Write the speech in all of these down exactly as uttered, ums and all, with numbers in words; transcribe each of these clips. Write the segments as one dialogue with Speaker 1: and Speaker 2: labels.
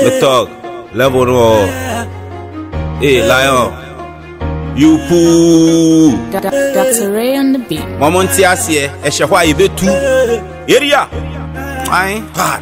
Speaker 1: Me talk, level no. Hey, Lion. You poo.
Speaker 2: Doctor Ray on the beat.
Speaker 1: Mamontiasie, Eshahwa Ibetu. Area. Aye.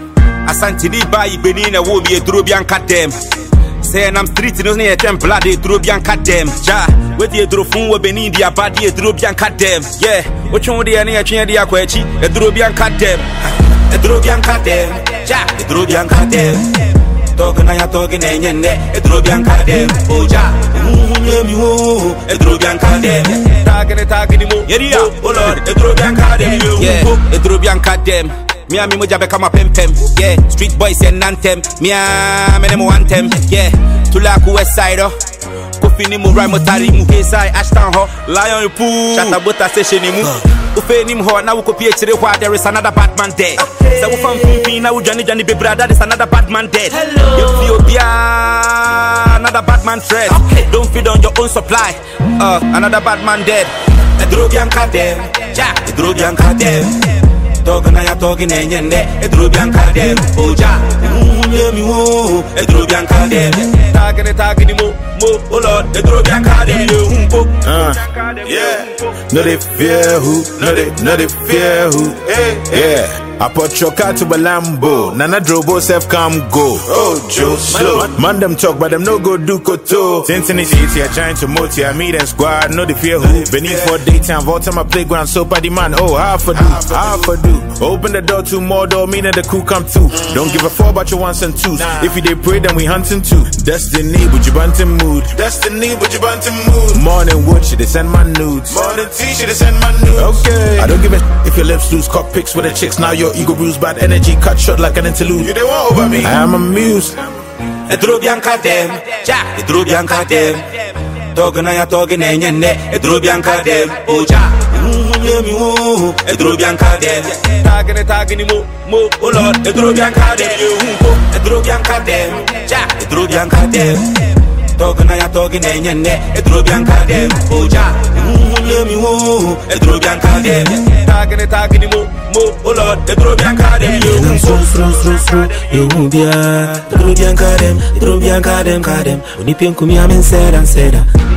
Speaker 1: Asante ni ba ibeni na wo bi eduro bi anka dem. Say I'm street no near temple de eduro bi anka dem. Ja, we di eduro fun wo beni di abadi eduro bi anka dem. Yeah, wo twon de na atwe de akwa achi eduro bi anka dem. Eduro bi anka dem. Ja, eduro bi anka dem. Talking na ya talking na nyenne eduro bi anka dem. Oja, unye mi wo eduro bi anka dem. Tagene tagene mo. Yeah, oh Lord, eduro bi anka dem. Yeah, eduro bi anka dem. Me and me moja become a pem pem, yeah. Street boys and anthem, me and me name one them, yeah. Tulaku West Side, oh. Kofi ni mu rhyme tari mu Hesai Ashton ho. Lion poo. Shatabota station ni mu. Ufe ni mu ho na uko P H D where there is another bad man dead. Say we from Pumpi na we Johnny Johnny be brother there is another bad man dead. Ethiopia another bad man threat. Don't feed on your own supply. Uh, another bad man dead. Eduro bianca dem, ja. Eduro bianca dem. Talking na ya talking na nyenne eduro bianca dem. Oja, unye mi wo eduro bianca dem. Tagene tagene mo mo oh Lord eduro bianca dem yo humpo.
Speaker 3: Uh, yeah. No they fear who, no they no they fear who. Yeah. I put your car to a Lambo. Nana Drobo self come go. Oh, Joe slow. Man them talk, but them no go do koto. Tintin is easy, trying to multi. I meet and squad, no the fear who. Beneath for daytime, vault on my playground, so party man. Oh, half a do, half a do. Open the door to more door, meaning the crew come too. Don't give a fuck about your ones and twos. If you they pray, then we hunting too. Destiny, but you bunting mood. Destiny, but you bunting mood. Morning wood, should they send my nudes. Morning tea, should they send my nudes. Okay. I don't give a if your lips loose, cock pics with the chicks. Now your ego bruised, bad energy, cut short like an interlude. You they want over me. I am amused.
Speaker 1: Eduro bianca dem, ja. Eduro bianca dem. Talking na ya talking na nyenne eduro bianca dem. Oja, unye mi wo eduro bianca dem. Tagene tagene mo mo oh Lord eduro bianca dem yo humpo. Eduro bianca dem, ja. Eduro bianca dem. Talking na ya talking na nyenne eduro bianca dem. Oja, unye mi wo eduro bianca dem. Tagene tagene mo mo oh Lord eduro bianca dem yo humpo.
Speaker 4: Stro stro stro yo humbia eduro bianca dem eduro bianca dem kadem. Oni penku mi amen said and said.